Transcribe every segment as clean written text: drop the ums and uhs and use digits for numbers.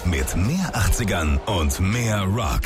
mit mehr 80ern und mehr Rock.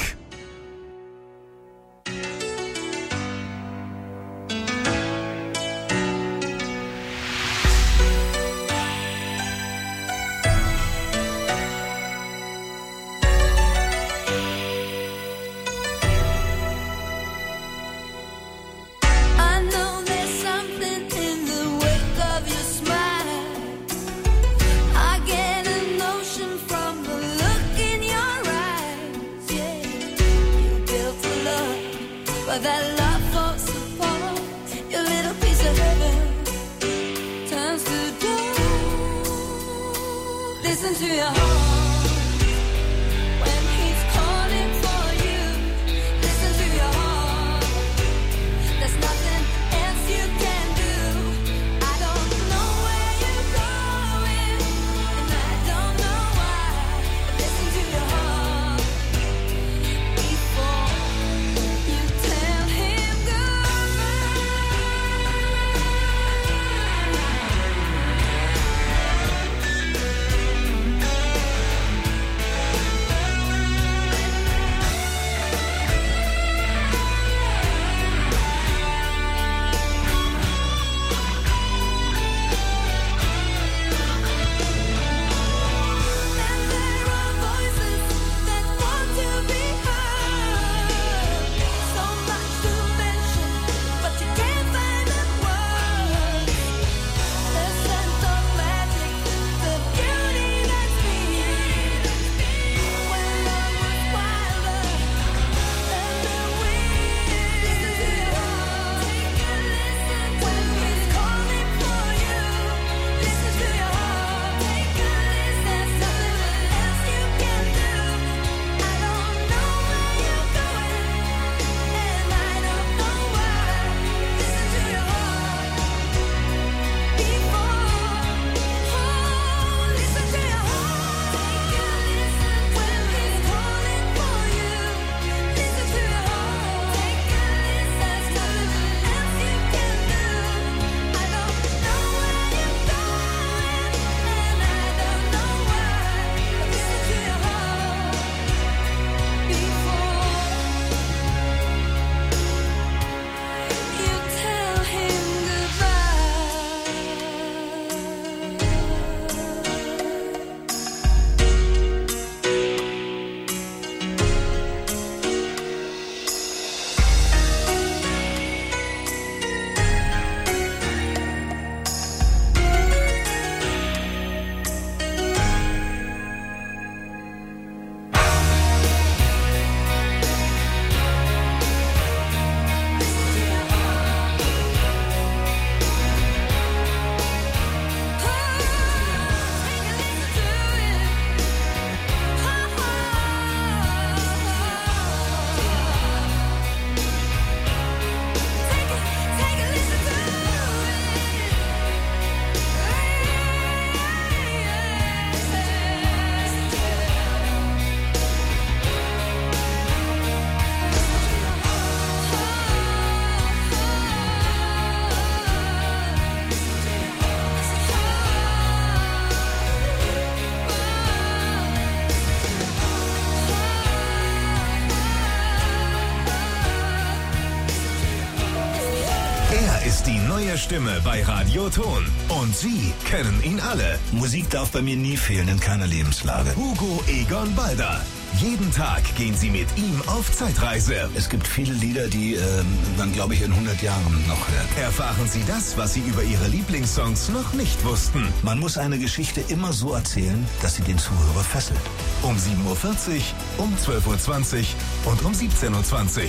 Ist die neue Stimme bei Radio Ton. Und Sie kennen ihn alle. Musik darf bei mir nie fehlen, in keiner Lebenslage. Hugo Egon Balder. Jeden Tag gehen Sie mit ihm auf Zeitreise. Es gibt viele Lieder, die man, glaube ich, in 100 Jahren noch hört. Erfahren Sie das, was Sie über Ihre Lieblingssongs noch nicht wussten. Man muss eine Geschichte immer so erzählen, dass sie den Zuhörer fesselt. Um 7.40 Uhr, um 12.20 Uhr und um 17.20 Uhr.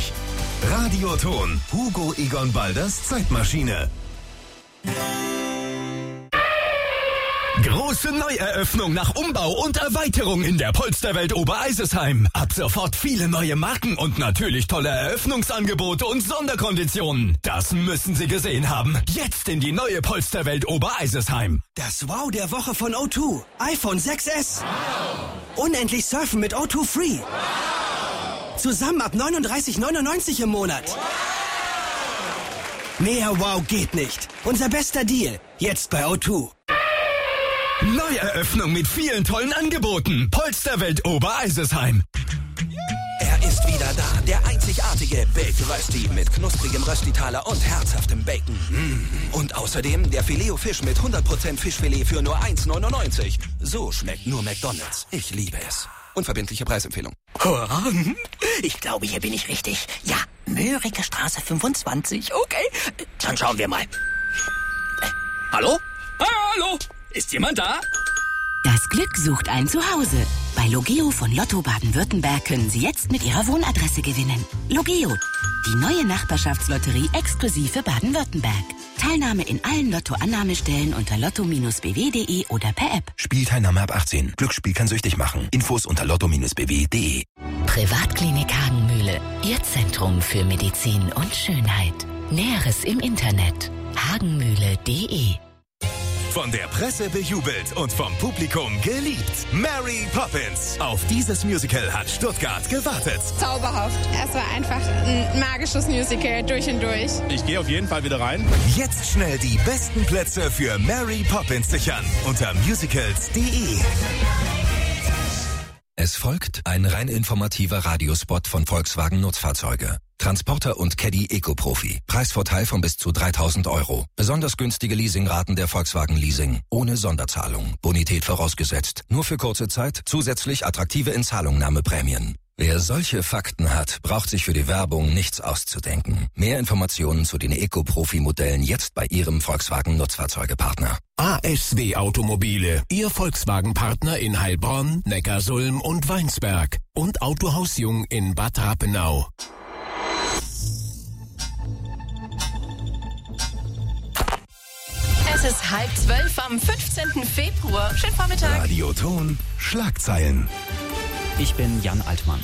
Radio Ton. Hugo Egon Balders Zeitmaschine. Große Neueröffnung nach Umbau und Erweiterung in der Polsterwelt Obereisesheim. Ab sofort viele neue Marken und natürlich tolle Eröffnungsangebote und Sonderkonditionen. Das müssen Sie gesehen haben. Jetzt in die neue Polsterwelt Obereisesheim. Das Wow der Woche von O2. iPhone 6s. Wow. Unendlich surfen mit O2 Free. Wow. Zusammen ab 39,99 im Monat. Wow. Mehr Wow geht nicht. Unser bester Deal. Jetzt bei O2. Neueröffnung mit vielen tollen Angeboten. Polsterwelt Obereisesheim. Er ist wieder da, der einzigartige Baked Rösti mit knusprigem Röstitaler und herzhaftem Bacon. Und außerdem der Filet-O-Fisch mit 100% Fischfilet für nur 1,99. So schmeckt nur McDonald's. Ich liebe es. Unverbindliche Preisempfehlung. Ich glaube, hier bin ich richtig. Ja, Mörike Straße 25. Okay, dann schauen wir mal. Hallo? Hallo? Ist jemand da? Das Glück sucht ein Zuhause. Bei Logeo von Lotto Baden-Württemberg können Sie jetzt mit Ihrer Wohnadresse gewinnen. Logeo, die neue Nachbarschaftslotterie exklusiv für Baden-Württemberg. Teilnahme in allen Lotto-Annahmestellen unter lotto-bw.de oder per App. Spielteilnahme ab 18. Glücksspiel kann süchtig machen. Infos unter lotto-bw.de. Privatklinik Hagenmühle. Ihr Zentrum für Medizin und Schönheit. Näheres im Internet. hagenmühle.de. Von der Presse bejubelt und vom Publikum geliebt. Mary Poppins. Auf dieses Musical hat Stuttgart gewartet. Zauberhaft. Es war einfach ein magisches Musical durch und durch. Ich gehe auf jeden Fall wieder rein. Jetzt schnell die besten Plätze für Mary Poppins sichern unter musicals.de. Es folgt ein rein informativer Radiospot von Volkswagen Nutzfahrzeuge. Transporter und Caddy Eco-Profi. Preisvorteil von bis zu 3.000 €. Besonders günstige Leasingraten der Volkswagen Leasing. Ohne Sonderzahlung. Bonität vorausgesetzt. Nur für kurze Zeit. Zusätzlich attraktive Inzahlungnahmeprämien. Wer solche Fakten hat, braucht sich für die Werbung nichts auszudenken. Mehr Informationen zu den Eco-Profi-Modellen jetzt bei Ihrem Volkswagen Nutzfahrzeugepartner. ASW Automobile, Ihr Volkswagen-Partner in Heilbronn, Neckarsulm und Weinsberg. Und Autohaus Jung in Bad Rappenau. Es ist 11:30 am 15. Februar. Schönen Vormittag. Radioton, Schlagzeilen. Ich bin Jan Altmann.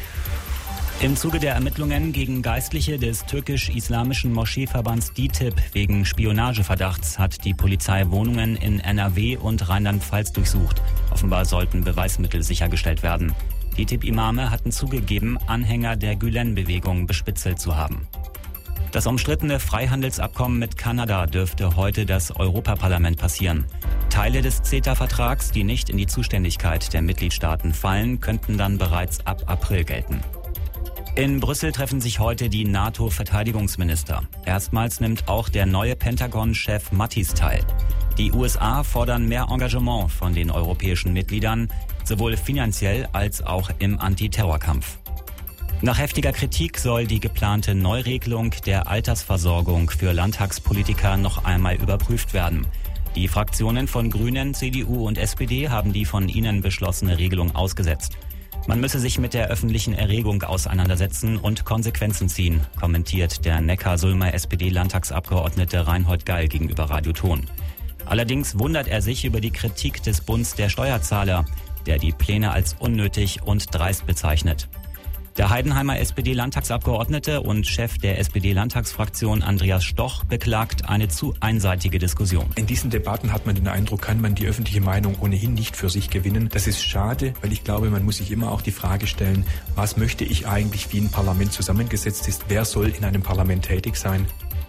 Im Zuge der Ermittlungen gegen Geistliche des türkisch-islamischen Moscheeverbands DİTİB wegen Spionageverdachts hat die Polizei Wohnungen in NRW und Rheinland-Pfalz durchsucht. Offenbar sollten Beweismittel sichergestellt werden. DİTİB-Imame hatten zugegeben, Anhänger der Gülen-Bewegung bespitzelt zu haben. Das umstrittene Freihandelsabkommen mit Kanada dürfte heute das Europaparlament passieren. Teile des CETA-Vertrags, die nicht in die Zuständigkeit der Mitgliedstaaten fallen, könnten dann bereits ab April gelten. In Brüssel treffen sich heute die NATO-Verteidigungsminister. Erstmals nimmt auch der neue Pentagon-Chef Mattis teil. Die USA fordern mehr Engagement von den europäischen Mitgliedern, sowohl finanziell als auch im Antiterrorkampf. Nach heftiger Kritik soll die geplante Neuregelung der Altersversorgung für Landtagspolitiker noch einmal überprüft werden. Die Fraktionen von Grünen, CDU und SPD haben die von ihnen beschlossene Regelung ausgesetzt. Man müsse sich mit der öffentlichen Erregung auseinandersetzen und Konsequenzen ziehen, kommentiert der Neckarsulmer SPD-Landtagsabgeordnete Reinhold Geil gegenüber Radioton. Allerdings wundert er sich über die Kritik des Bunds der Steuerzahler, der die Pläne als unnötig und dreist bezeichnet. Der Heidenheimer SPD-Landtagsabgeordnete und Chef der SPD-Landtagsfraktion Andreas Stoch beklagt eine zu einseitige Diskussion. In diesen Debatten hat man den Eindruck, kann man die öffentliche Meinung ohnehin nicht für sich gewinnen. Das ist schade, weil ich glaube, man muss sich immer auch die Frage stellen, was möchte ich eigentlich, wie ein Parlament zusammengesetzt ist? Wer soll in einem Parlament tätig sein?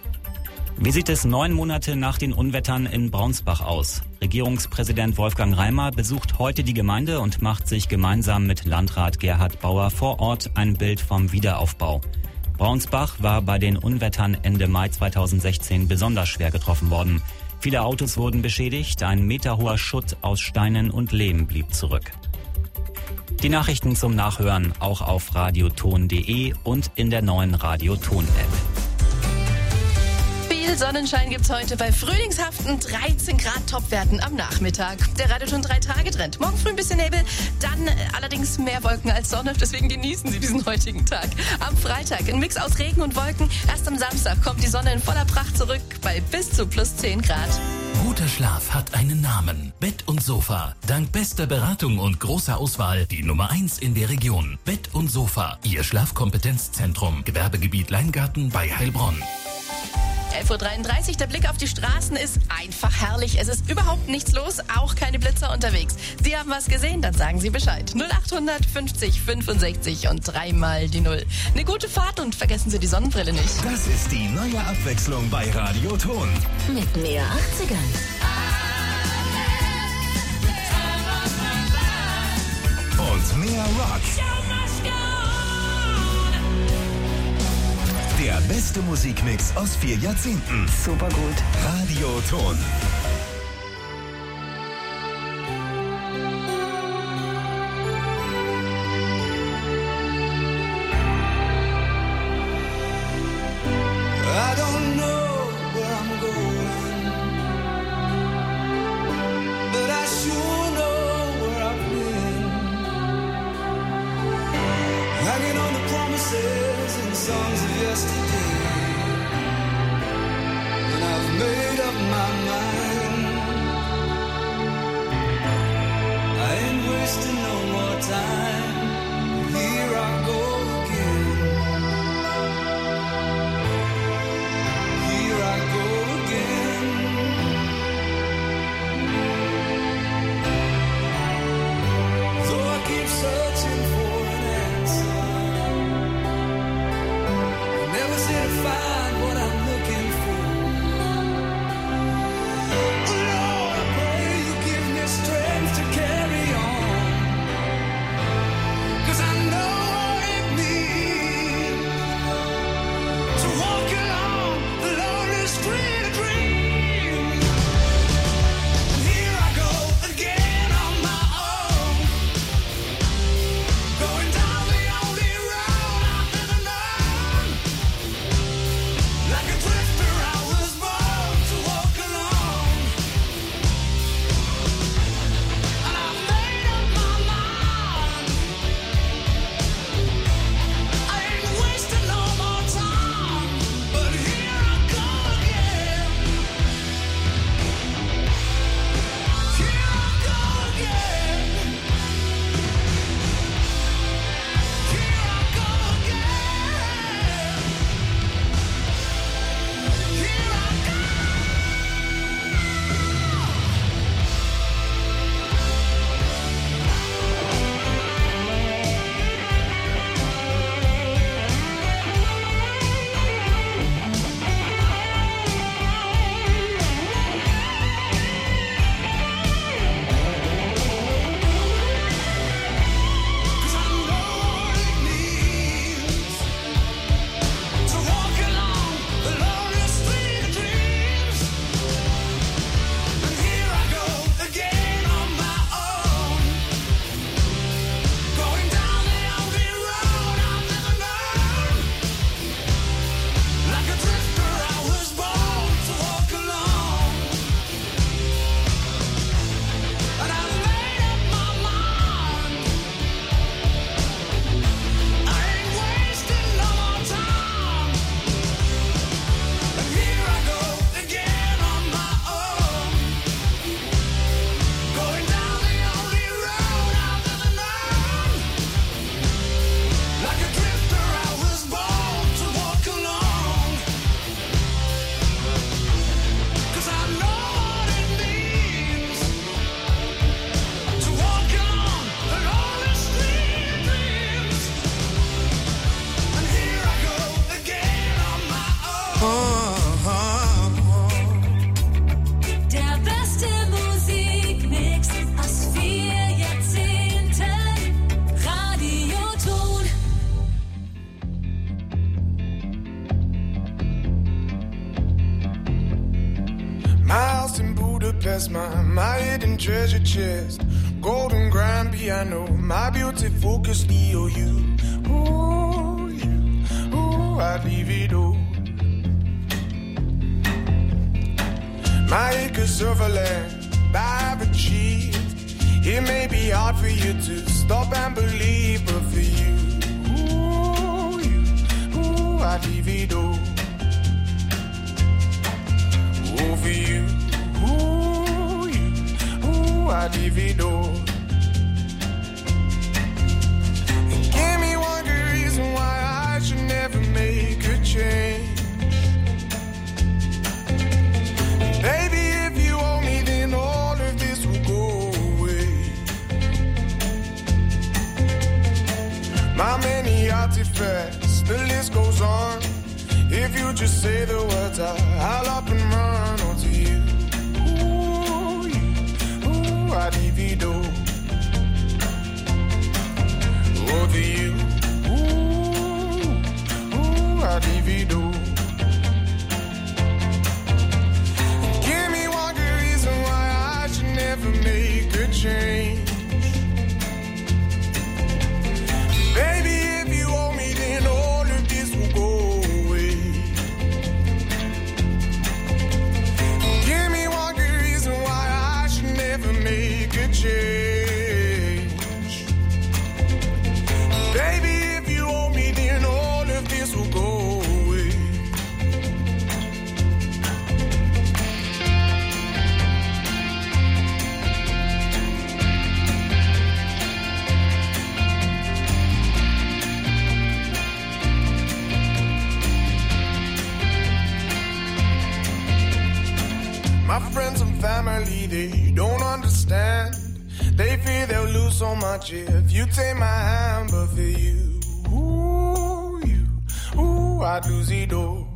Wie sieht es 9 Monate nach den Unwettern in Braunsbach aus? Regierungspräsident Wolfgang Reimer besucht heute die Gemeinde und macht sich gemeinsam mit Landrat Gerhard Bauer vor Ort ein Bild vom Wiederaufbau. Braunsbach war bei den Unwettern Ende Mai 2016 besonders schwer getroffen worden. Viele Autos wurden beschädigt, ein meterhoher Schutt aus Steinen und Lehm blieb zurück. Die Nachrichten zum Nachhören auch auf radioton.de und in der neuen Radioton-App. Sonnenschein gibt's heute bei frühlingshaften 13 Grad Topwerten am Nachmittag. Der Radioton 3-Tage-Trend. Morgen früh ein bisschen Nebel, dann allerdings mehr Wolken als Sonne. Deswegen genießen Sie diesen heutigen Tag. Am Freitag ein Mix aus Regen und Wolken. Erst am Samstag kommt die Sonne in voller Pracht zurück bei bis zu plus 10 Grad. Guter Schlaf hat einen Namen. Bett und Sofa. Dank bester Beratung und großer Auswahl die Nummer 1 in der Region. Bett und Sofa. Ihr Schlafkompetenzzentrum. Gewerbegebiet Leingarten bei Heilbronn. 11:33 Uhr, der Blick auf die Straßen ist einfach herrlich. Es ist überhaupt nichts los, auch keine Blitzer unterwegs. Sie haben was gesehen, dann sagen Sie Bescheid. 0800 50 65 und 3 mal die 0. Eine gute Fahrt und vergessen Sie die Sonnenbrille nicht. Das ist die neue Abwechslung bei Radioton. Mit mehr 80ern. Rock. Der beste Musikmix aus 4 Jahrzehnten. Super gut. Radioton. I don't know where I'm going, but I sure know where I've been. Hanging on the promises and songs of yesterday, and I've made up my mind. I ain't wasting no more time. Here I go again. Searching for an answer, I never seem to find what I'm looking for. Lord, I pray you give me strength to carry on, 'cause I know what it means to walk along the lonely street of dreams. And here I go again on my own, going down the only road I've ever known. Like a drifter I was born to walk alone, and I've made up my mind. I ain't wasting no more time, but here I go again. Here I go again. To walk along the lonely street of dreams, and here I go again on my own, going down the only road I've ever known. Like a drifter I was born to walk alone, and I've made up my mind. I ain't wasting no more time. And here I go again on my own, going down the only road I've ever known. Like a drifter I was born to walk alone, 'cause I know what it means to walk along the lonely street of dreams. And here I go again on my own. Der beste Musikmix aus 4 Jahrzehnten. Radioton. My house in Budapest, my hidden treasure chest, golden grand piano, my beauty focus EOU. Ooh, I'd leave it all. My acres of land I've achieved. It may be hard for you to stop and believe, but for you, I'd leave it all. Oh, for you, I'd leave it all. And give me one good reason why I should never make a change. Baby, if you owe me, then all of this will go away. My many artifacts, the list goes on. If you just say the words, I'll up and run onto you. Ooh, I'd leave it all. they don't understand. They fear they'll lose so much if you take my hand, but for you, I'd lose it all.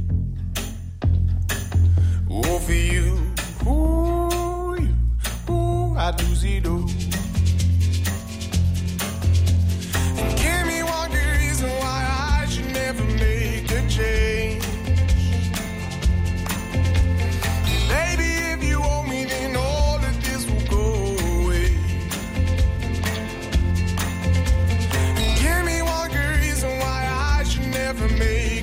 Oh, for you, I'd lose it all. And give me one good reason why I should never make a change. Baby, if you owe me, then all of this will go away. And give me one good reason why I should never make